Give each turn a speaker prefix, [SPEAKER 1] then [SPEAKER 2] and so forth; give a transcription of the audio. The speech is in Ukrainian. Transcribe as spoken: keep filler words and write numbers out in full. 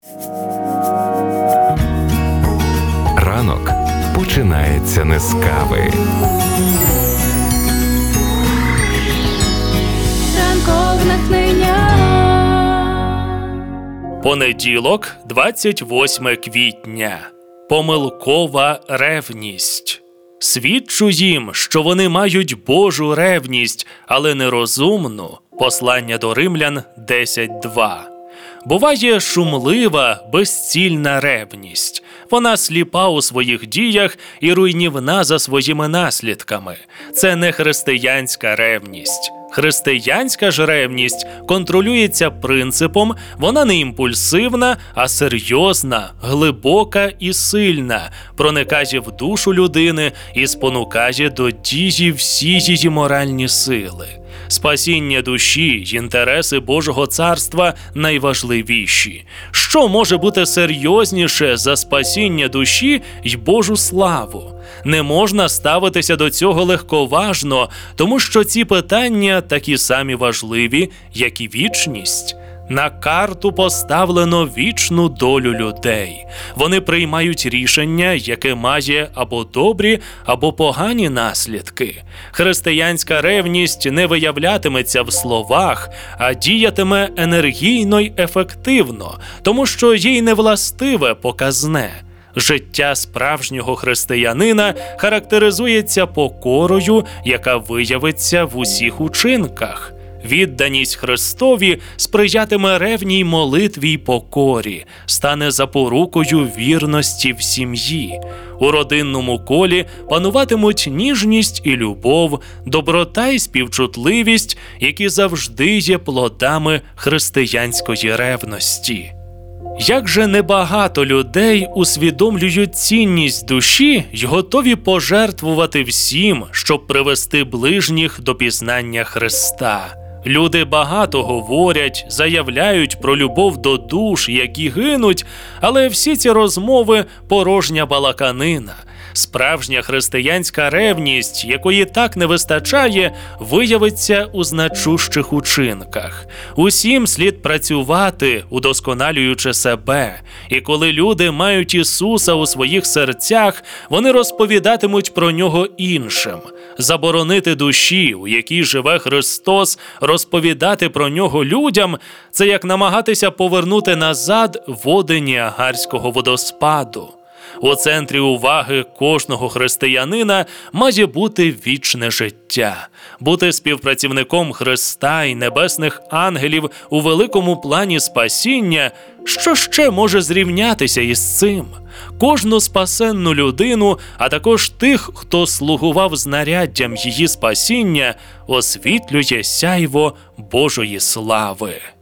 [SPEAKER 1] Ранок починається не з кави.
[SPEAKER 2] Ранкове натхнення.
[SPEAKER 3] Понеділок, двадцять восьме квітня. Помилкова ревність. Свідчу їм, що вони мають Божу ревність, але нерозумну. Послання до Римлян десять два. Буває шумлива, безцільна ревність. Вона сліпа у своїх діях і руйнівна за своїми наслідками. Це не християнська ревність. Християнська ж ревність контролюється принципом, вона не імпульсивна, а серйозна, глибока і сильна, проникає в душу людини і спонукає до дії всі її моральні сили. Спасіння душі й інтереси Божого царства найважливіші. Що може бути серйозніше за спасіння душі й Божу славу? Не можна ставитися до цього легковажно, тому що ці питання такі самі важливі, як і вічність. На карту поставлено вічну долю людей. Вони приймають рішення, яке має або добрі, або погані наслідки. Християнська ревність не виявлятиметься в словах, а діятиме енергійно й ефективно, тому що їй не властиве показне. Життя справжнього християнина характеризується покорою, яка виявиться в усіх учинках. Відданість Христові сприятиме ревній молитві й покорі, стане запорукою вірності в сім'ї. У родинному колі пануватимуть ніжність і любов, доброта і співчутливість, які завжди є плодами християнської ревності. Як же небагато людей усвідомлюють цінність душі й готові пожертвувати всім, щоб привести ближніх до пізнання Христа. Люди багато говорять, заявляють про любов до душ, які гинуть, але всі ці розмови – порожня балаканина. Справжня християнська ревність, якої так не вистачає, виявиться у значущих учинках. Усім слід працювати, удосконалюючи себе. І коли люди мають Ісуса у своїх серцях, вони розповідатимуть про Нього іншим. Заборонити душі, у якій живе Христос, розповідати про Нього людям – це як намагатися повернути назад води Ніагарського водоспаду. У центрі уваги кожного християнина має бути вічне життя. Бути співпрацівником Христа і небесних ангелів у великому плані спасіння – що ще може зрівнятися із цим? Кожну спасенну людину, а також тих, хто слугував знаряддям її спасіння, освітлює сяйво Божої слави.